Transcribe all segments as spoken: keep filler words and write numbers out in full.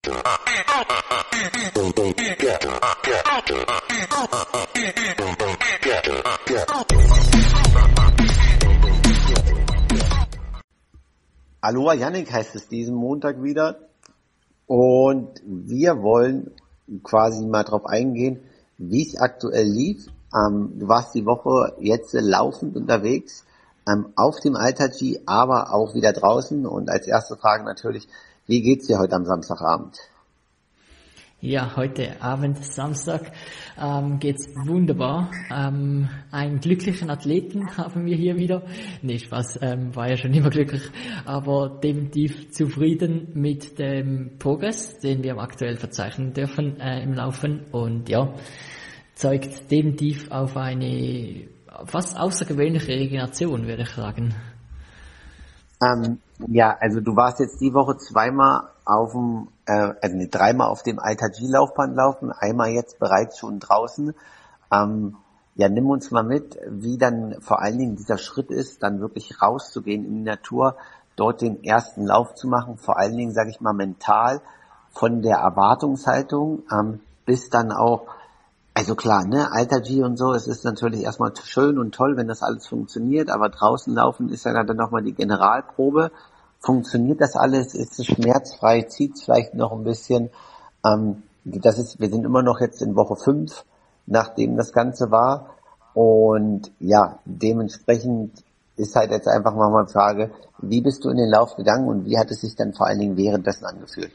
Aloha Yannick heißt es diesen Montag wieder und wir wollen quasi mal drauf eingehen, wie es aktuell lief. Ähm, du warst die Woche jetzt laufend unterwegs, ähm, auf dem Alter-G, aber auch wieder draußen. Und als erste Frage natürlich, wie geht's dir heute am Samstagabend? Ja, heute Abend, Samstag, ähm, geht's wunderbar. Ähm, einen glücklichen Athleten haben wir hier wieder. Nee, Spaß, ähm, war ja schon immer glücklich, aber definitiv zufrieden mit dem Progress, den wir aktuell verzeichnen dürfen äh, im Laufen. Und ja, zeugt definitiv auf eine fast außergewöhnliche Regeneration, würde ich sagen. Ähm, ja, also du warst jetzt die Woche zweimal auf dem, äh, also nee, dreimal auf dem Alter-G-Laufband laufen, einmal jetzt bereits schon draußen. Ähm, ja, nimm uns mal mit, wie dann vor allen Dingen dieser Schritt ist, dann wirklich rauszugehen in die Natur, dort den ersten Lauf zu machen, vor allen Dingen, sage ich mal, mental, von der Erwartungshaltung ähm, bis dann auch, also klar, ne, Alter-G und so, es ist natürlich erstmal schön und toll, wenn das alles funktioniert, aber draußen laufen ist ja dann nochmal die Generalprobe. Funktioniert das alles? Ist es schmerzfrei? Zieht es vielleicht noch ein bisschen? Ähm, das ist, wir sind immer noch jetzt in Woche fünf, nachdem das Ganze war. Und ja, dementsprechend ist halt jetzt einfach mal eine Frage, wie bist du in den Lauf gegangen und wie hat es sich dann vor allen Dingen währenddessen angefühlt?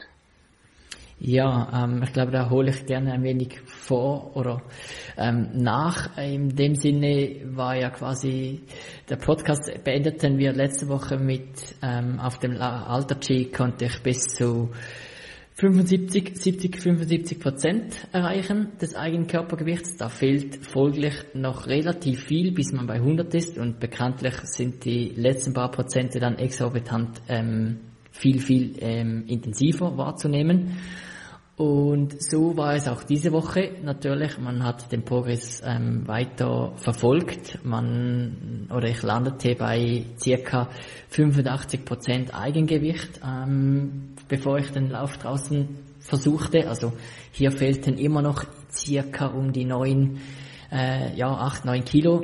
Ja, ähm, ich glaube, da hole ich gerne ein wenig vor oder ähm, nach. In dem Sinne war ja quasi der Podcast beendeten wir letzte Woche mit ähm, auf dem Alter-G konnte ich bis zu fünfundsiebzig, siebzig, fünfundsiebzig Prozent erreichen des eigenen Körpergewichts. Da fehlt folglich noch relativ viel, bis man bei hundert ist und bekanntlich sind die letzten paar Prozente dann exorbitant ähm, viel, viel ähm, intensiver wahrzunehmen. Und so war es auch diese Woche natürlich. Man hat den Progress ähm, weiter verfolgt. Man oder ich landete bei circa fünfundachtzig Prozent Eigengewicht, ähm, bevor ich den Lauf draußen versuchte. Also hier fehlten immer noch circa um die neun, äh, ja acht, neun Kilo,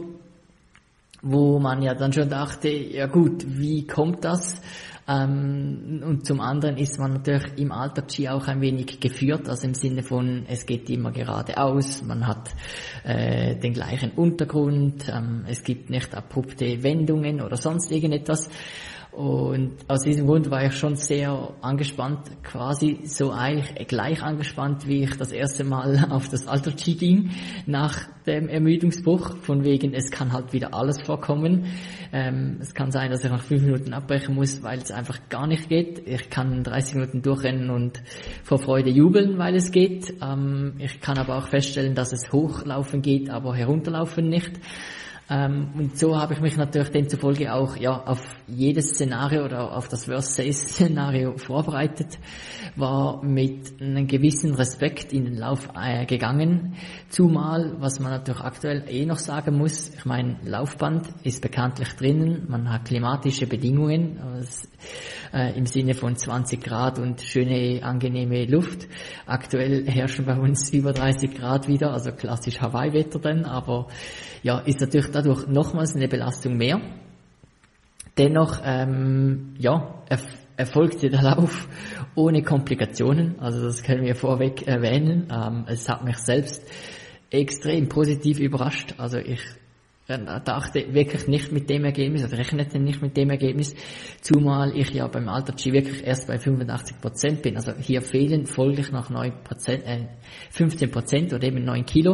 wo man ja dann schon dachte, ja gut, wie kommt das? Ähm, und zum anderen ist man natürlich im Alter-G auch ein wenig geführt, also im Sinne von, es geht immer geradeaus, man hat äh, den gleichen Untergrund, ähm, es gibt nicht abrupte Wendungen oder sonst irgendetwas. Und aus diesem Grund war ich schon sehr angespannt, quasi so eigentlich gleich angespannt, wie ich das erste Mal auf das Alter-G ging, nach dem Ermüdungsbruch, von wegen, es kann halt wieder alles vorkommen. Ähm, es kann sein, dass ich nach fünf Minuten abbrechen muss, weil es einfach gar nicht geht. Ich kann dreißig Minuten durchrennen und vor Freude jubeln, weil es geht. Ähm, ich kann aber auch feststellen, dass es hochlaufen geht, aber herunterlaufen nicht. Ähm, und so habe ich mich natürlich demzufolge auch ja auf jedes Szenario oder auf das Worst-Case-Szenario vorbereitet, war mit einem gewissen Respekt in den Lauf äh, gegangen, zumal, was man natürlich aktuell eh noch sagen muss, ich meine, Laufband ist bekanntlich drinnen, man hat klimatische Bedingungen, also, äh, im Sinne von zwanzig Grad und schöne, angenehme Luft. Aktuell herrschen bei uns über dreißig Grad wieder, also klassisch Hawaii-Wetter dann, aber ja, ist natürlich dadurch nochmals eine Belastung mehr. Dennoch, ähm, ja, erf- erfolgte der Lauf ohne Komplikationen, also das können wir vorweg erwähnen. Ähm, es hat mich selbst extrem positiv überrascht, also ich dachte wirklich nicht mit dem Ergebnis, oder rechnete nicht mit dem Ergebnis, zumal ich ja beim Alter-G wirklich erst bei fünfundachtzig Prozent bin, also hier fehlen folglich noch neun Prozent, äh, fünfzehn Prozent oder eben neun Kilo.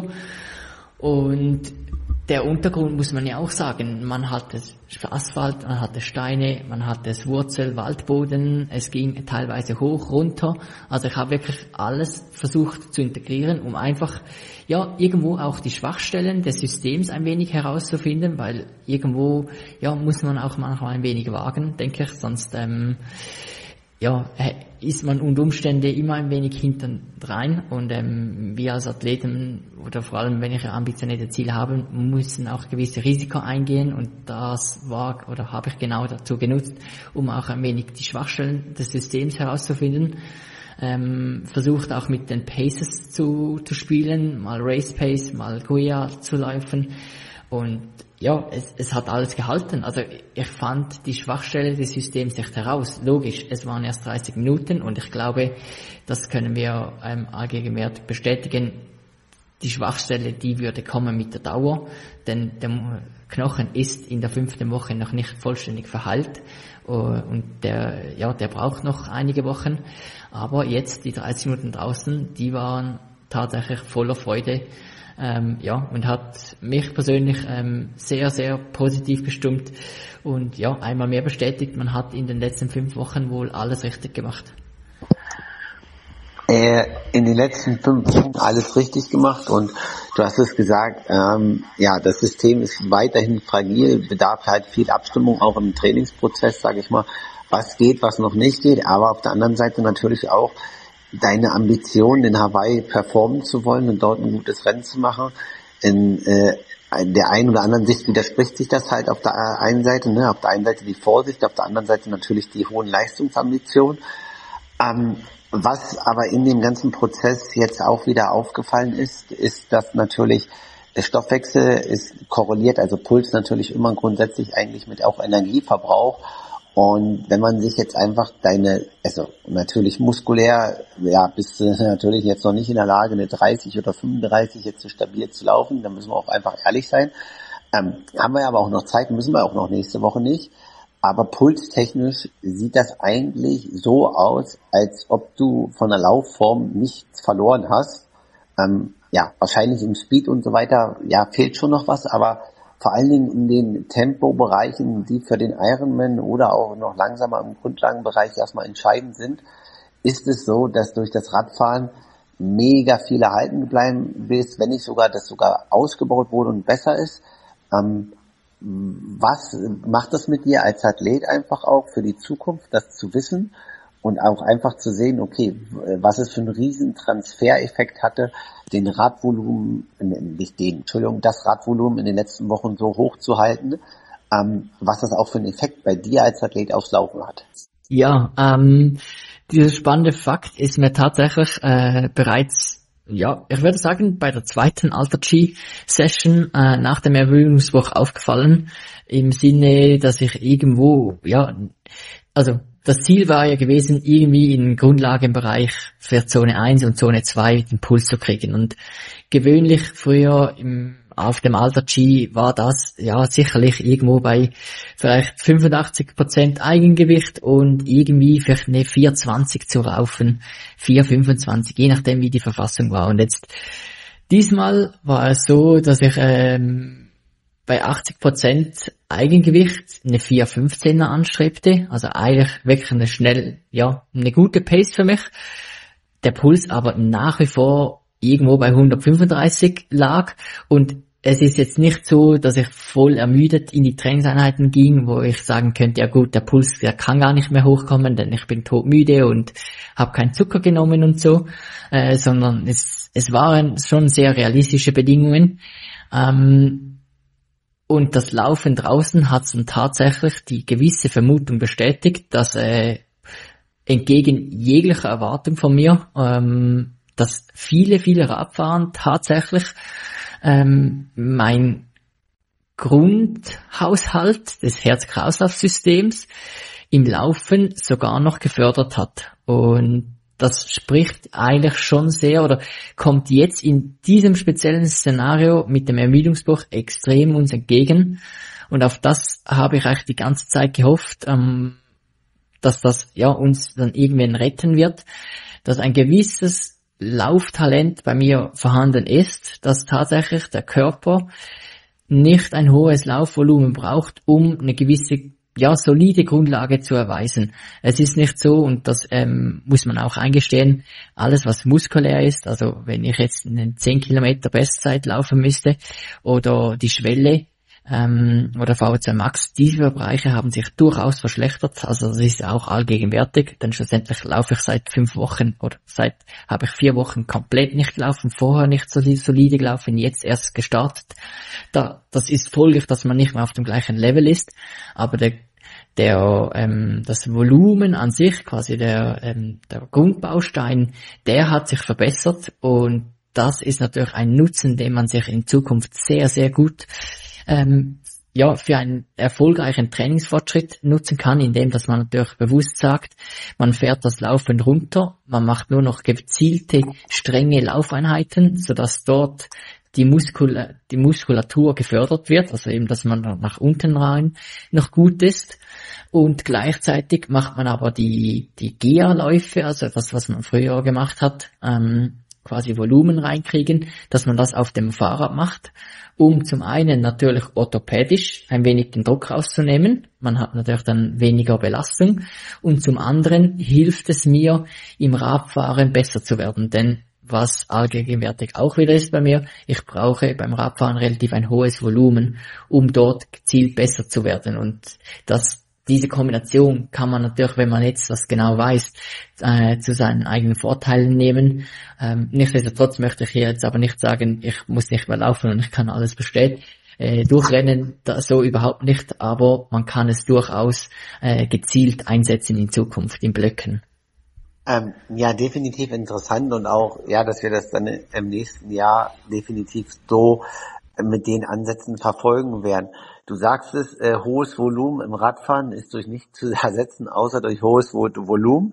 Und der Untergrund muss man ja auch sagen, man hat das Asphalt, man hatte Steine, man hatte das Wurzel, Waldboden, es ging teilweise hoch, runter, also ich habe wirklich alles versucht zu integrieren, um einfach, ja, irgendwo auch die Schwachstellen des Systems ein wenig herauszufinden, weil irgendwo, ja, muss man auch manchmal ein wenig wagen, denke ich, sonst, ähm, ja, ist man unter Umständen immer ein wenig hintendrein und ähm, wir als Athleten oder vor allem wenn ich ein ambitioniertes Ziel habe, müssen auch gewisse Risiken eingehen und das war oder habe ich genau dazu genutzt, um auch ein wenig die Schwachstellen des Systems herauszufinden. ähm, versucht auch mit den Paces zu, zu spielen, mal Race Pace, mal Guia zu laufen und ja, es, es hat alles gehalten. Also ich fand die Schwachstelle des Systems nicht heraus. Logisch, es waren erst dreißig Minuten und ich glaube, das können wir ähm, allgegenwärtig bestätigen. Die Schwachstelle, die würde kommen mit der Dauer, denn der Knochen ist in der fünften Woche noch nicht vollständig verheilt und der, ja, der braucht noch einige Wochen. Aber jetzt die dreißig Minuten draußen, die waren tatsächlich voller Freude. Ähm, ja, und hat mich persönlich ähm, sehr, sehr positiv gestimmt und ja, einmal mehr bestätigt, man hat in den letzten fünf Wochen wohl alles richtig gemacht. Äh, in den letzten fünf Wochen alles richtig gemacht und du hast es gesagt, ähm, ja, das System ist weiterhin fragil, bedarf halt viel Abstimmung auch im Trainingsprozess, sage ich mal, was geht, was noch nicht geht, aber auf der anderen Seite natürlich auch deine Ambition, in Hawaii performen zu wollen und dort ein gutes Rennen zu machen. In äh, der einen oder anderen Sicht widerspricht sich das halt auf der einen Seite, ne? Auf der einen Seite die Vorsicht, auf der anderen Seite natürlich die hohen Leistungsambitionen. Ähm, was aber in dem ganzen Prozess jetzt auch wieder aufgefallen ist, ist, dass natürlich der Stoffwechsel ist korreliert, also Puls natürlich immer grundsätzlich eigentlich mit auch Energieverbrauch. Und wenn man sich jetzt einfach deine, also natürlich muskulär, ja, bist du natürlich jetzt noch nicht in der Lage, eine dreißig oder fünfunddreißig jetzt so stabil zu laufen, da müssen wir auch einfach ehrlich sein. Ähm, haben wir aber auch noch Zeit, müssen wir auch noch nächste Woche nicht. Aber pulstechnisch sieht das eigentlich so aus, als ob du von der Laufform nichts verloren hast. Ähm, ja, wahrscheinlich im Speed und so weiter, ja, fehlt schon noch was, aber vor allen Dingen in den Tempobereichen, die für den Ironman oder auch noch langsamer im Grundlagenbereich erstmal entscheidend sind, ist es so, dass durch das Radfahren mega viel erhalten geblieben ist, wenn nicht sogar das sogar ausgebaut wurde und besser ist. Ähm, was macht das mit dir als Athlet einfach auch für die Zukunft, das zu wissen und auch einfach zu sehen, okay, was es für einen riesen Transfereffekt hatte, den Radvolumen, nicht den, Entschuldigung, das Radvolumen in den letzten Wochen so hoch zu halten, ähm, was das auch für einen Effekt bei dir als Athlet aufs Laufen hat. Ja, ähm, dieser spannende Fakt ist mir tatsächlich äh, bereits, ja, ich würde sagen, bei der zweiten Alter-G-Session äh, nach dem Ermüdungsbruch aufgefallen, im Sinne, dass ich irgendwo, ja, also das Ziel war ja gewesen, irgendwie im Grundlagenbereich für Zone eins und Zone zwei den Puls zu kriegen. Und gewöhnlich früher im, auf dem Alter G war das ja sicherlich irgendwo bei vielleicht fünfundachtzig Prozent Eigengewicht und irgendwie vielleicht eine vier zwanzig zu laufen, vier fünfundzwanzig, je nachdem wie die Verfassung war. Und jetzt diesmal war es so, dass ich ähm, bei achtzig Prozent Eigengewicht eine vier fünfzehner anstrebte, also eigentlich wirklich eine schnell, ja, eine gute Pace für mich. Der Puls aber nach wie vor irgendwo bei hundertfünfunddreißig lag und es ist jetzt nicht so, dass ich voll ermüdet in die Trainingseinheiten ging, wo ich sagen könnte, ja gut, der Puls, der kann gar nicht mehr hochkommen, denn ich bin todmüde und habe keinen Zucker genommen und so, äh, sondern es, es waren schon sehr realistische Bedingungen. Ähm, Und das Laufen draußen hat dann tatsächlich die gewisse Vermutung bestätigt, dass äh, entgegen jeglicher Erwartung von mir, ähm, dass viele, viele Radfahren tatsächlich ähm, mein Grundhaushalt des Herz-Kreislauf-Systems im Laufen sogar noch gefördert hat. Und das spricht eigentlich schon sehr oder kommt jetzt in diesem speziellen Szenario mit dem Ermüdungsbruch extrem uns entgegen. Und auf das habe ich eigentlich die ganze Zeit gehofft, ähm, dass das ja uns dann irgendwann retten wird, dass ein gewisses Lauftalent bei mir vorhanden ist, dass tatsächlich der Körper nicht ein hohes Laufvolumen braucht, um eine gewisse ja, solide Grundlage zu erweisen. Es ist nicht so, und das ähm, muss man auch eingestehen, alles was muskulär ist, also wenn ich jetzt einen zehn Kilometer Bestzeit laufen müsste oder die Schwelle ähm, oder V O zwei Max, diese Bereiche haben sich durchaus verschlechtert, also das ist auch allgegenwärtig, denn schlussendlich laufe ich seit fünf Wochen oder seit habe ich vier Wochen komplett nicht gelaufen, vorher nicht so solide gelaufen, jetzt erst gestartet. Da, das ist folglich, dass man nicht mehr auf dem gleichen Level ist, aber der der ähm, das Volumen an sich, quasi der ähm, der Grundbaustein, der hat sich verbessert und das ist natürlich ein Nutzen, den man sich in Zukunft sehr, sehr gut ähm, ja, für einen erfolgreichen Trainingsfortschritt nutzen kann, indem dass man natürlich bewusst sagt, man fährt das Laufen runter, man macht nur noch gezielte, strenge Laufeinheiten, sodass dort die, Muskula- die Muskulatur gefördert wird, also eben, dass man nach unten rein noch gut ist. Und gleichzeitig macht man aber die, die G A Läufe, also das, was man früher gemacht hat, ähm, quasi Volumen reinkriegen, dass man das auf dem Fahrrad macht, um zum einen natürlich orthopädisch ein wenig den Druck rauszunehmen. Man hat natürlich dann weniger Belastung und zum anderen hilft es mir, im Radfahren besser zu werden, denn was allgegenwärtig auch wieder ist bei mir, ich brauche beim Radfahren relativ ein hohes Volumen, um dort gezielt besser zu werden und das diese Kombination kann man natürlich, wenn man jetzt das genau weiß, äh, zu seinen eigenen Vorteilen nehmen. Ähm, nichtsdestotrotz möchte ich hier jetzt aber nicht sagen, ich muss nicht mehr laufen und ich kann alles bestehen. Äh, durchrennen, da, so überhaupt nicht, aber man kann es durchaus äh, gezielt einsetzen in Zukunft, in Blöcken. Ähm, ja, definitiv interessant und auch, ja, dass wir das dann im nächsten Jahr definitiv so mit den Ansätzen verfolgen werden. Du sagst es, äh, hohes Volumen im Radfahren ist durch nichts zu ersetzen, außer durch hohes Volumen.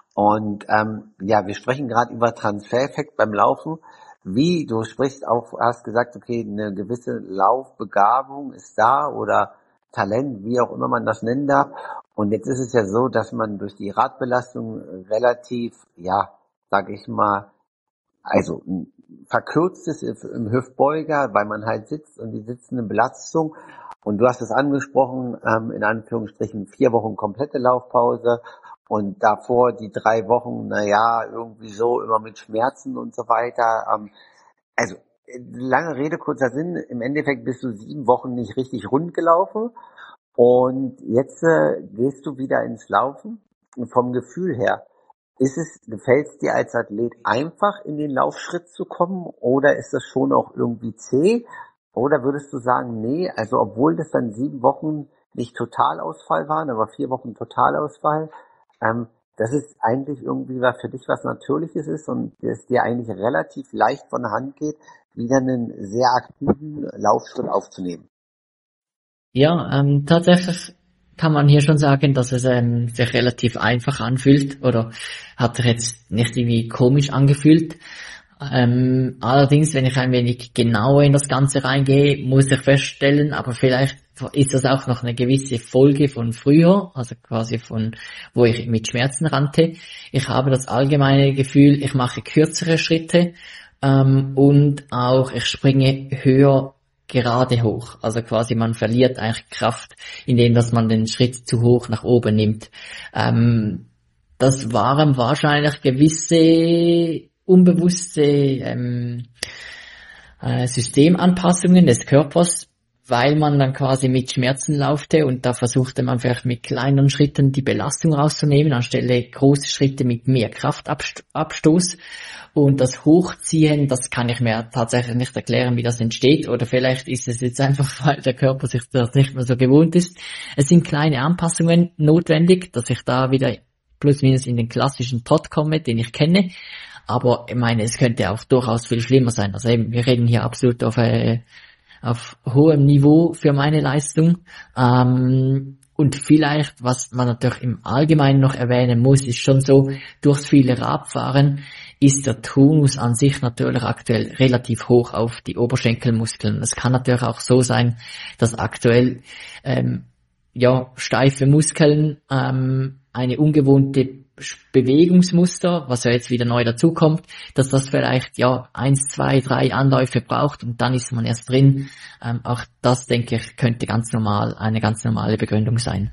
Und ähm, ja, wir sprechen gerade über Transfereffekt beim Laufen. Wie, du sprichst auch, hast gesagt, okay, eine gewisse Laufbegabung ist da oder Talent, wie auch immer man das nennen darf. Und jetzt ist es ja so, dass man durch die Radbelastung relativ, ja, sag ich mal, also ein verkürztes im Hüftbeuger, weil man halt sitzt und die sitzende Belastung. Und du hast es angesprochen, ähm, in Anführungsstrichen vier Wochen komplette Laufpause und davor die drei Wochen, naja, irgendwie so immer mit Schmerzen und so weiter. Ähm, also lange Rede, kurzer Sinn, im Endeffekt bist du sieben Wochen nicht richtig rund gelaufen und jetzt äh, gehst du wieder ins Laufen und vom Gefühl her. Ist es, gefällt es dir als Athlet einfach, in den Laufschritt zu kommen oder ist das schon auch irgendwie zäh? Oder würdest du sagen, nee, also obwohl das dann sieben Wochen nicht Totalausfall waren, aber vier Wochen Totalausfall, ähm, dass es eigentlich irgendwie was für dich was Natürliches ist und es dir eigentlich relativ leicht von der Hand geht, wieder einen sehr aktiven Laufschritt aufzunehmen? Ja, ähm, tatsächlich kann man hier schon sagen, dass es ähm, sich relativ einfach anfühlt oder hat sich jetzt nicht irgendwie komisch angefühlt. Ähm, allerdings, wenn ich ein wenig genauer in das Ganze reingehe, muss ich feststellen, aber vielleicht ist das auch noch eine gewisse Folge von früher, also quasi von, wo ich mit Schmerzen rannte. Ich habe das allgemeine Gefühl, ich mache kürzere Schritte ähm, und auch ich springe höher gerade hoch. Also quasi man verliert eigentlich Kraft, indem dass man den Schritt zu hoch nach oben nimmt. Ähm, das waren wahrscheinlich gewisse unbewusste ähm, äh, Systemanpassungen des Körpers, weil man dann quasi mit Schmerzen laufte und da versuchte man vielleicht mit kleineren Schritten die Belastung rauszunehmen, anstelle große Schritte mit mehr Kraftabstoß. Und das Hochziehen, das kann ich mir tatsächlich nicht erklären, wie das entsteht. Oder vielleicht ist es jetzt einfach, weil der Körper sich das nicht mehr so gewohnt ist. Es sind kleine Anpassungen notwendig, dass ich da wieder plus minus in den klassischen Trott komme, den ich kenne. Aber ich meine, es könnte auch durchaus viel schlimmer sein. Also eben, wir reden hier absolut auf, äh, auf hohem Niveau für meine Leistung. Ähm, und vielleicht, was man natürlich im Allgemeinen noch erwähnen muss, ist schon so, durchs viele Radfahren ist der Tonus an sich natürlich aktuell relativ hoch auf die Oberschenkelmuskeln. Es kann natürlich auch so sein, dass aktuell ähm, ja steife Muskeln ähm, eine ungewohnte Bewegungsmuster, was ja jetzt wieder neu dazukommt, dass das vielleicht ja eins, zwei, drei Anläufe braucht und dann ist man erst drin. Ähm, auch das, denke ich, könnte ganz normal, eine ganz normale Begründung sein.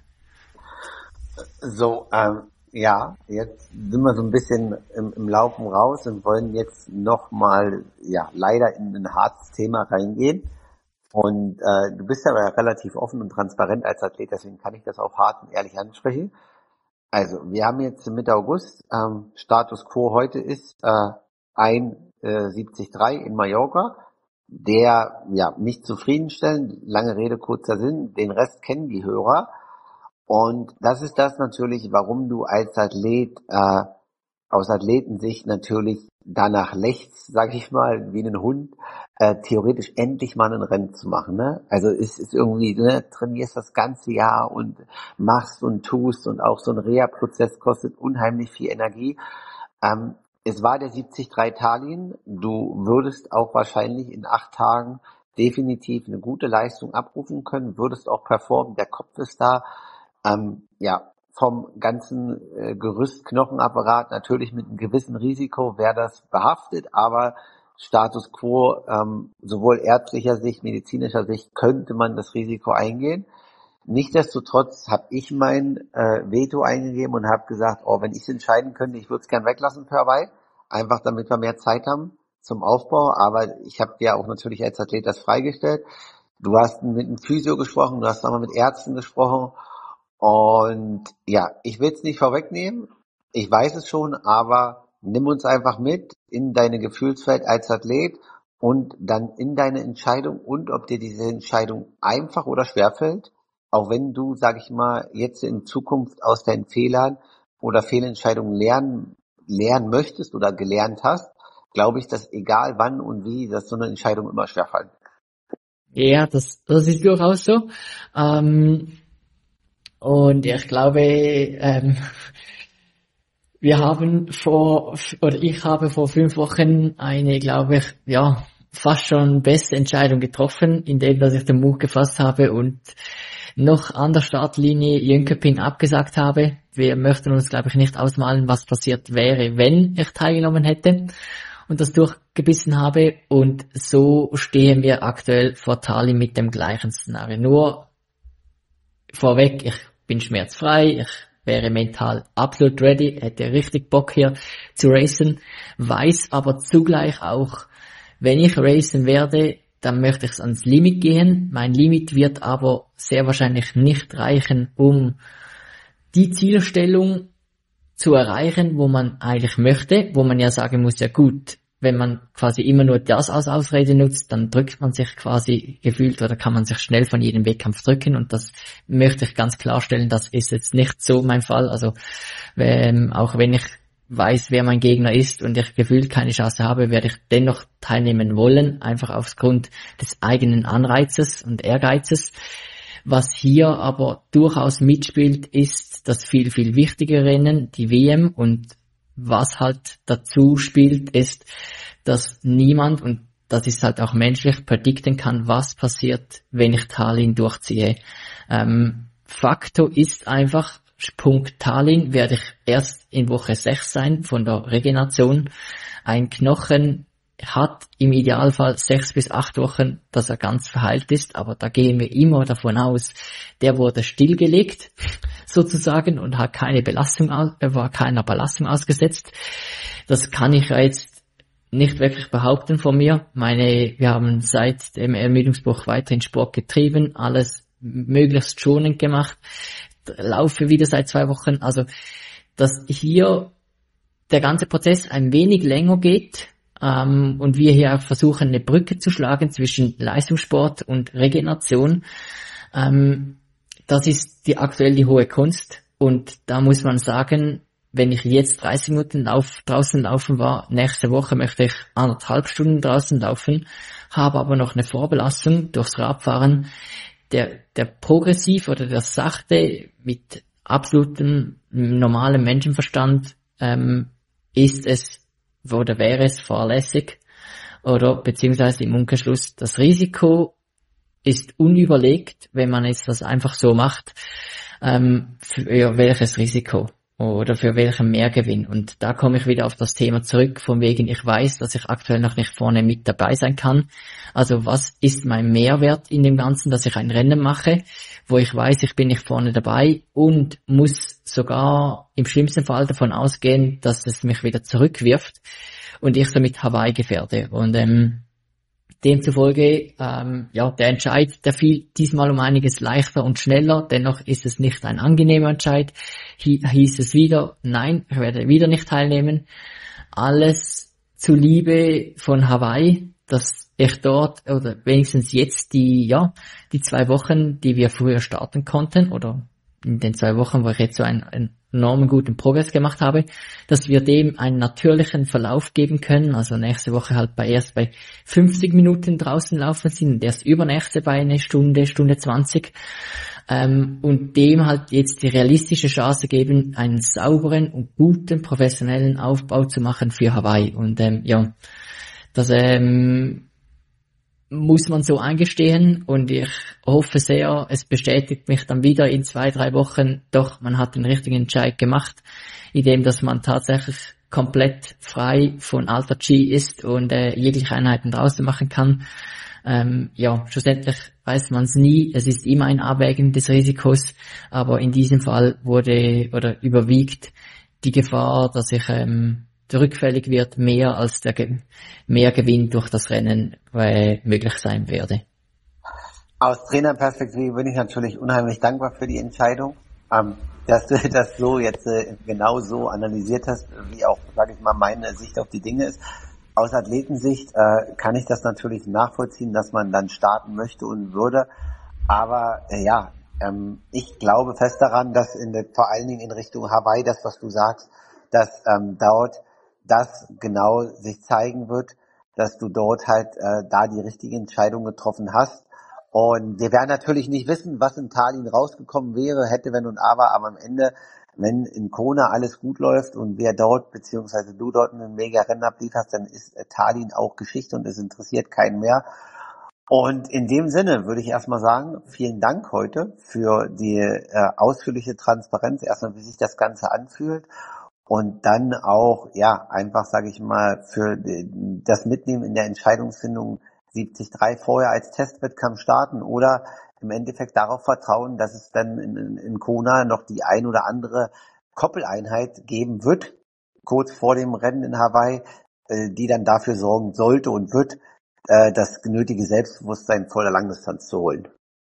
So, ähm, ja, jetzt sind wir so ein bisschen im, im Laufen raus und wollen jetzt nochmal, ja, leider in ein hartes Thema reingehen. Und äh, du bist ja relativ offen und transparent als Athlet, deswegen kann ich das auch hart und ehrlich ansprechen. Also, wir haben jetzt Mitte August, ähm, Status Quo heute ist äh, ein äh, siebzig Komma drei in Mallorca, der ja mich zufriedenstellend, lange Rede, kurzer Sinn, den Rest kennen die Hörer. Und das ist das natürlich, warum du als Athlet äh, aus Athletensicht natürlich danach lechzt, sag ich mal, wie ein Hund, äh, theoretisch endlich mal ein Rennen zu machen. Ne? Also es ist irgendwie, ne, trainierst das ganze Jahr und machst und tust und auch so ein Reha-Prozess kostet unheimlich viel Energie. Ähm, es war der siebzig drei Tallinn. Du würdest auch wahrscheinlich in acht Tagen definitiv eine gute Leistung abrufen können, würdest auch performen, der Kopf ist da. Ähm, ja, vom ganzen äh, Gerüst, Knochenapparat natürlich mit einem gewissen Risiko wäre das behaftet, aber Status quo, ähm, sowohl ärztlicher Sicht, medizinischer Sicht, könnte man das Risiko eingehen. Nichtsdestotrotz habe ich mein äh, Veto eingegeben und habe gesagt, oh, wenn ich es entscheiden könnte, ich würde es gern weglassen für Hawaii, einfach damit wir mehr Zeit haben zum Aufbau, aber ich habe dir auch natürlich als Athlet das freigestellt. Du hast mit einem Physio gesprochen, du hast nochmal mit Ärzten gesprochen und ja, ich will es nicht vorwegnehmen, ich weiß es schon, aber nimm uns einfach mit in deine Gefühlswelt als Athlet und dann in deine Entscheidung und ob dir diese Entscheidung einfach oder schwer fällt, auch wenn du, sag ich mal, jetzt in Zukunft aus deinen Fehlern oder Fehlentscheidungen lernen, lernen möchtest oder gelernt hast, glaube ich, dass egal wann und wie, dass so eine Entscheidung immer schwerfällt. Ja, das, das ist durchaus so. Ähm, und ich glaube, ähm, wir haben vor, oder ich habe vor fünf Wochen eine, glaube ich, ja, fast schon beste Entscheidung getroffen, indem dass ich den Mut gefasst habe und noch an der Startlinie Jönköping abgesagt habe. Wir möchten uns, glaube ich, nicht ausmalen, was passiert wäre, wenn ich teilgenommen hätte und das durchgebissen habe. Und so stehen wir aktuell vor Tallinn mit dem gleichen Szenario. Nur vorweg, ich bin schmerzfrei, ich wäre mental absolut ready, hätte richtig Bock hier zu racen, weiß aber zugleich auch, wenn ich racen werde, dann möchte ich ans Limit gehen. Mein Limit wird aber sehr wahrscheinlich nicht reichen, um die Zielstellung zu erreichen, wo man eigentlich möchte, wo man ja sagen muss, ja gut, wenn man quasi immer nur das als Ausrede nutzt, dann drückt man sich quasi gefühlt oder kann man sich schnell von jedem Wettkampf drücken und das möchte ich ganz klarstellen, das ist jetzt nicht so mein Fall. Also ähm, auch wenn ich weiß, wer mein Gegner ist und ich gefühlt keine Chance habe, werde ich dennoch teilnehmen wollen, einfach aufgrund des eigenen Anreizes und Ehrgeizes. Was hier aber durchaus mitspielt, ist das viel, viel wichtigere Rennen, die W M, und was halt dazu spielt, ist, dass niemand, und das ist halt auch menschlich, predikten kann, was passiert, wenn ich Tallinn durchziehe. Ähm, Faktor ist einfach, Punkt Tallinn werde ich erst in Woche sechs sein von der Regeneration. Ein Knochen hat im Idealfall sechs bis acht Wochen, dass er ganz verheilt ist, aber da gehen wir immer davon aus, der wurde stillgelegt sozusagen und hat keine Belastung, war keiner Belastung ausgesetzt. Das kann ich ja jetzt nicht wirklich behaupten von mir. Meine, wir haben seit dem Ermüdungsbruch weiterhin Sport getrieben, alles möglichst schonend gemacht, laufe wieder seit zwei Wochen, also dass hier der ganze Prozess ein wenig länger geht, ähm, und wir hier auch versuchen, eine Brücke zu schlagen zwischen Leistungssport und Regeneration. Ähm, das ist die aktuell die hohe Kunst und da muss man sagen, wenn ich jetzt dreißig Minuten lauf, draußen laufen war, nächste Woche möchte ich anderthalb Stunden draußen laufen, habe aber noch eine Vorbelastung durchs Radfahren. Der, der progressiv oder der sachte mit absolutem normalem Menschenverstand ähm, ist es oder wäre es fahrlässig oder beziehungsweise im Umkehrschluss das Risiko ist unüberlegt, wenn man jetzt das einfach so macht, ähm, für welches Risiko oder für welchen Mehrgewinn. Und da komme ich wieder auf das Thema zurück, von wegen ich weiß, dass ich aktuell noch nicht vorne mit dabei sein kann. Also was ist mein Mehrwert in dem Ganzen, dass ich ein Rennen mache, wo ich weiß, ich bin nicht vorne dabei und muss sogar im schlimmsten Fall davon ausgehen, dass es mich wieder zurückwirft und ich somit Hawaii gefährde. Und ähm, demzufolge, ähm, ja, der Entscheid, der fiel diesmal um einiges leichter und schneller, dennoch ist es nicht ein angenehmer Entscheid. Hi, hieß es wieder, nein, ich werde wieder nicht teilnehmen. Alles zuliebe von Hawaii, dass ich dort, oder wenigstens jetzt die, ja, die zwei Wochen, die wir früher starten konnten, oder in den zwei Wochen, wo ich jetzt so einen, einen enormen guten Progress gemacht habe, dass wir dem einen natürlichen Verlauf geben können. Also nächste Woche halt bei erst bei fünfzig Minuten draußen laufen sind und erst übernächste bei eine Stunde, Stunde zwanzig. Ähm, und dem halt jetzt die realistische Chance geben, einen sauberen und guten professionellen Aufbau zu machen für Hawaii. Und ähm, ja, das ähm, muss man so eingestehen und ich hoffe sehr, es bestätigt mich dann wieder in zwei, drei Wochen, doch, man hat den richtigen Entscheid gemacht, indem dass man tatsächlich komplett frei von Alter G ist und äh, jegliche Einheiten draußen machen kann. Ähm, ja, schlussendlich weiß man es nie, es ist immer ein Abwägen des Risikos, aber in diesem Fall wurde oder überwiegt die Gefahr, dass ich ähm, rückfällig wird, mehr als der Ge- mehr Gewinn durch das Rennen äh, möglich sein werde. Aus Trainerperspektive bin ich natürlich unheimlich dankbar für die Entscheidung, ähm, dass du das so jetzt äh, genau so analysiert hast, wie auch, sage ich mal, meine Sicht auf die Dinge ist. Aus Athletensicht äh, kann ich das natürlich nachvollziehen, dass man dann starten möchte und würde, aber äh, ja, ähm, ich glaube fest daran, dass in der, vor allen Dingen in Richtung Hawaii, das was du sagst, dass ähm, dort das genau sich zeigen wird, dass du dort halt äh, da die richtige Entscheidung getroffen hast. Und wir werden natürlich nicht wissen, was in Tallinn rausgekommen wäre, hätte, wenn und aber, aber am Ende, wenn in Kona alles gut läuft und wer dort, beziehungsweise du dort ein mega Rennen ablieferst, dann ist äh, Tallinn auch Geschichte und es interessiert keinen mehr. Und in dem Sinne würde ich erstmal sagen, vielen Dank heute für die äh, ausführliche Transparenz, erstmal wie sich das Ganze anfühlt. Und dann auch, ja, einfach, sage ich mal, für das Mitnehmen in der Entscheidungsfindung siebzig Komma drei vorher als Testwettkampf starten oder im Endeffekt darauf vertrauen, dass es dann in, in Kona noch die ein oder andere Koppeleinheit geben wird, kurz vor dem Rennen in Hawaii, die dann dafür sorgen sollte und wird, das nötige Selbstbewusstsein vor der Langdistanz zu holen.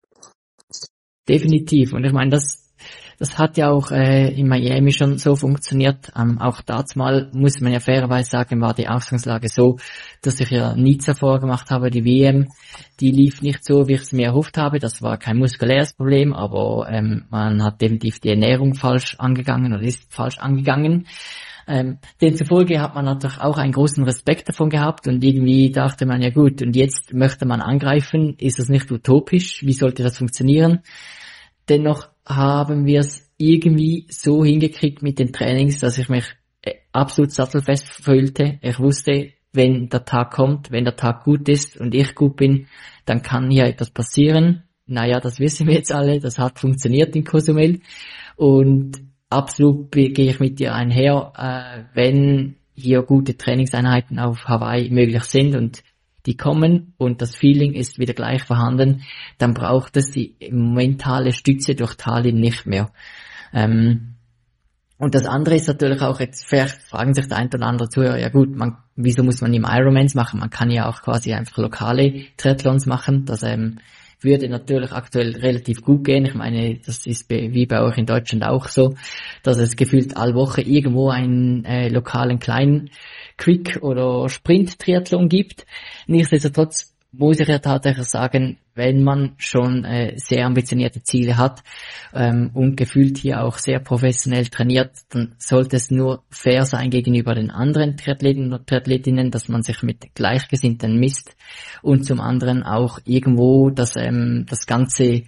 Definitiv. Und ich meine, das Das hat ja auch äh, in Miami schon so funktioniert. Ähm, auch dazu mal muss man ja fairerweise sagen, war die Ausgangslage so, dass ich ja Nizza vorgemacht habe, die W M. Die lief nicht so, wie ich es mir erhofft habe. Das war kein muskuläres Problem, aber ähm, man hat definitiv die Ernährung falsch angegangen oder ist falsch angegangen. Ähm, demzufolge hat man natürlich auch einen großen Respekt davon gehabt und irgendwie dachte man, ja gut, und jetzt möchte man angreifen. Ist das nicht utopisch? Wie sollte das funktionieren? Dennoch haben wir es irgendwie so hingekriegt mit den Trainings, dass ich mich absolut sattelfest fühlte. Ich wusste, wenn der Tag kommt, wenn der Tag gut ist und ich gut bin, dann kann hier etwas passieren. Naja, das wissen wir jetzt alle, das hat funktioniert in Cozumel. Und absolut gehe ich mit dir einher, äh, wenn hier gute Trainingseinheiten auf Hawaii möglich sind und die kommen und das Feeling ist wieder gleich vorhanden, dann braucht es die mentale Stütze durch Tallinn nicht mehr. Ähm, und das andere ist natürlich auch, jetzt vielleicht fragen sich der ein oder andere Zuhörer, ja gut, man, wieso muss man im Ironmans machen? Man kann ja auch quasi einfach lokale Triathlons machen. Das ähm, würde natürlich aktuell relativ gut gehen. Ich meine, das ist wie bei euch in Deutschland auch so, dass es gefühlt alle Woche irgendwo einen äh, lokalen kleinen Quick- oder Sprint-Triathlon gibt. Nichtsdestotrotz muss ich ja tatsächlich sagen, wenn man schon äh, sehr ambitionierte Ziele hat ähm, und gefühlt hier auch sehr professionell trainiert, dann sollte es nur fair sein gegenüber den anderen Triathleten und Triathletinnen, dass man sich mit Gleichgesinnten misst und zum anderen auch irgendwo das, ähm, das ganze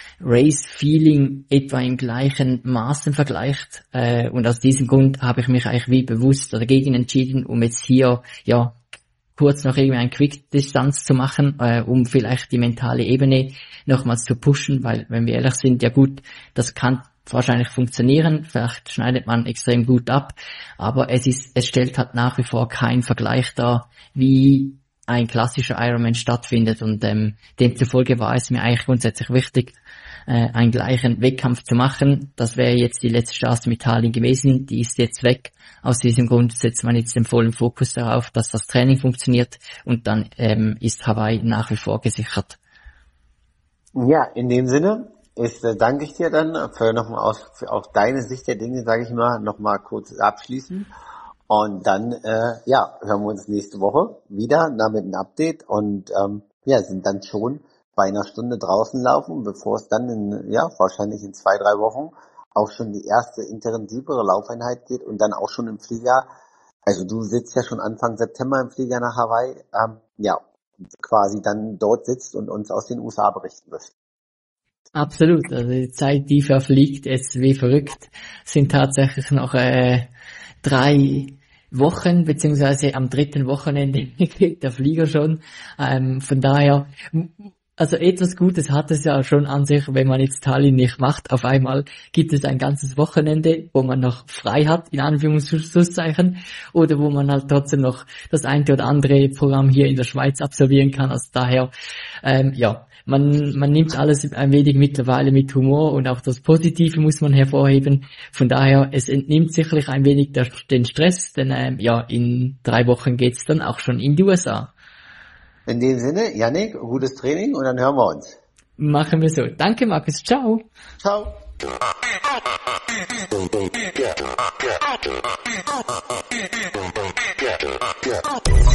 Race-Feeling etwa im gleichen Maßen vergleicht. Äh, und aus diesem Grund habe ich mich eigentlich wie bewusst dagegen entschieden, um jetzt hier ja kurz noch irgendwie ein Quick-Distanz zu machen, äh, um vielleicht die mentale Ebene nochmals zu pushen, weil, wenn wir ehrlich sind, ja gut, das kann wahrscheinlich funktionieren, vielleicht schneidet man extrem gut ab, aber es ist, es stellt halt nach wie vor keinen Vergleich dar, wie ein klassischer Ironman stattfindet und ähm, demzufolge war es mir eigentlich grundsätzlich wichtig, äh, einen gleichen Wettkampf zu machen. Das wäre jetzt die letzte Chance mit Tallinn gewesen, die ist jetzt weg. Aus diesem Grund setzt man jetzt den vollen Fokus darauf, dass das Training funktioniert und dann ähm, ist Hawaii nach wie vor gesichert. Ja, in dem Sinne ist, äh, danke ich dir dann für nochmal aus für auch deine Sicht der Dinge, sage ich mal, nochmal kurz abschließen. Und dann äh, ja, hören wir uns nächste Woche wieder, damit ein Update und ähm, ja, sind dann schon bei einer Stunde draußen laufen, bevor es dann in, ja, wahrscheinlich in zwei, drei Wochen auch schon die erste intensivere Laufeinheit geht und dann auch schon im Flieger. Also du sitzt ja schon Anfang September im Flieger nach Hawaii, ähm, ja, quasi dann dort sitzt und uns aus den U S A berichten wirst. Absolut, also die Zeit, die verfliegt es wie verrückt, sind tatsächlich noch äh, drei Wochen, beziehungsweise am dritten Wochenende geht der Flieger schon. Ähm, von daher, also etwas Gutes hat es ja schon an sich, wenn man jetzt Tallinn nicht macht. Auf einmal gibt es ein ganzes Wochenende, wo man noch frei hat, in Anführungszeichen, oder wo man halt trotzdem noch das eine oder andere Programm hier in der Schweiz absolvieren kann. Also daher, ähm, ja, man, man nimmt alles ein wenig mittlerweile mit Humor und auch das Positive muss man hervorheben. Von daher, es entnimmt sicherlich ein wenig der, den Stress, denn ähm, ja, in drei Wochen geht's dann auch schon in die U S A. In dem Sinne, Yannick, gutes Training und dann hören wir uns. Machen wir so. Danke, Markus. Ciao. Ciao. Get